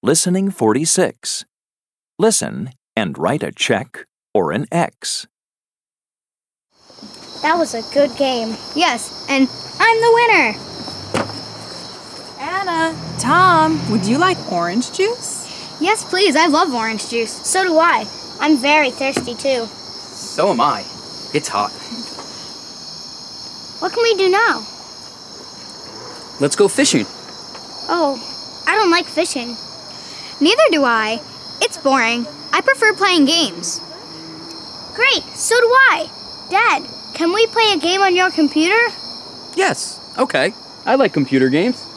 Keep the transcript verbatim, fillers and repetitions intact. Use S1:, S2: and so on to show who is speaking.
S1: Listening forty-six. Listen and write a check or an X.
S2: That was a good game. Yes, and I'm the winner.
S3: Anna, Tom, would you like orange juice?
S2: Yes, please. I love orange juice. So do I. I'm very thirsty, too.
S4: So am I. It's hot.
S2: What can we do now?
S4: Let's go fishing.
S2: Oh, I don't like fishing.
S5: Neither do I. It's boring. I prefer playing games.
S2: Great, so do I. Dad, can we play a game on your computer?
S4: Yes, okay. I like computer games.